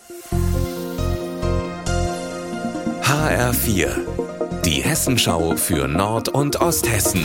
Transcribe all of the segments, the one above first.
HR4, die Hessenschau für Nord- und Osthessen.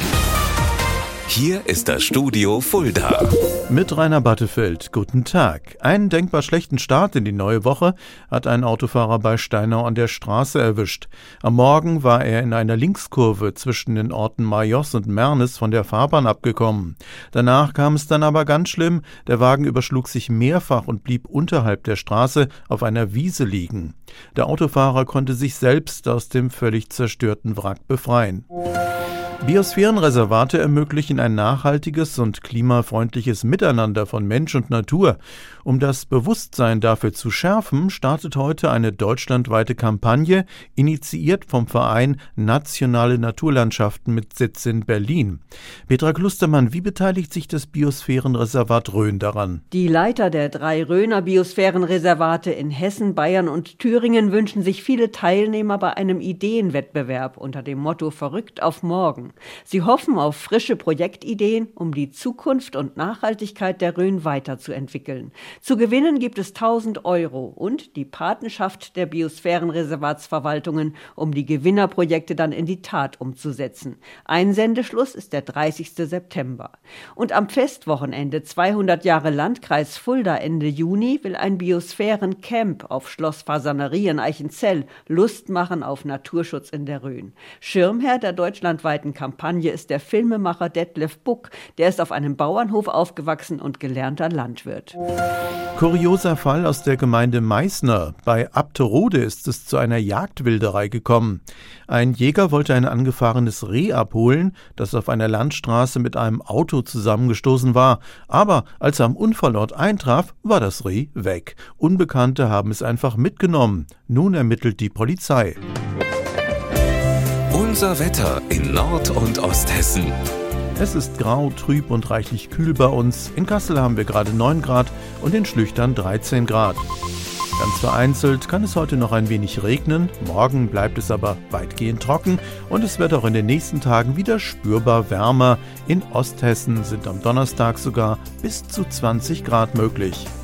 Hier ist das Studio Fulda. Mit Rainer Battefeld, guten Tag. Einen denkbar schlechten Start in die neue Woche hat ein Autofahrer bei Steinau an der Straße erwischt. Am Morgen war er in einer Linkskurve zwischen den Orten Majos und Mernes von der Fahrbahn abgekommen. Danach kam es dann aber ganz schlimm. Der Wagen überschlug sich mehrfach und blieb unterhalb der Straße auf einer Wiese liegen. Der Autofahrer konnte sich selbst aus dem völlig zerstörten Wrack befreien. Biosphärenreservate ermöglichen ein nachhaltiges und klimafreundliches Miteinander von Mensch und Natur. Um das Bewusstsein dafür zu schärfen, startet heute eine deutschlandweite Kampagne, initiiert vom Verein Nationale Naturlandschaften mit Sitz in Berlin. Petra Klustermann, wie beteiligt sich das Biosphärenreservat Rhön daran? Die Leiter der 3 Rhöner Biosphärenreservate in Hessen, Bayern und Thüringen wünschen sich viele Teilnehmer bei einem Ideenwettbewerb unter dem Motto Verrückt auf morgen. Sie hoffen auf frische Projektideen, um die Zukunft und Nachhaltigkeit der Rhön weiterzuentwickeln. Zu gewinnen gibt es 1.000 Euro und die Patenschaft der Biosphärenreservatsverwaltungen, um die Gewinnerprojekte dann in die Tat umzusetzen. Einsendeschluss ist der 30. September. Und am Festwochenende 200 Jahre Landkreis Fulda Ende Juni will ein Biosphärencamp auf Schloss Fasanerie in Eichenzell Lust machen auf Naturschutz in der Rhön. Schirmherr der deutschlandweiten Kampagne ist der Filmemacher Detlef Buck. Der ist auf einem Bauernhof aufgewachsen und gelernter Landwirt. Kurioser Fall aus der Gemeinde Meißner. Bei Abterode ist es zu einer Jagdwilderei gekommen. Ein Jäger wollte ein angefahrenes Reh abholen, das auf einer Landstraße mit einem Auto zusammengestoßen war. Aber als er am Unfallort eintraf, war das Reh weg. Unbekannte haben es einfach mitgenommen. Nun ermittelt die Polizei. Unser Wetter in Nord- und Osthessen. Es ist grau, trüb und reichlich kühl bei uns. In Kassel haben wir gerade 9 Grad und in Schlüchtern 13 Grad. Ganz vereinzelt kann es heute noch ein wenig regnen. Morgen bleibt es aber weitgehend trocken und es wird auch in den nächsten Tagen wieder spürbar wärmer. In Osthessen sind am Donnerstag sogar bis zu 20 Grad möglich.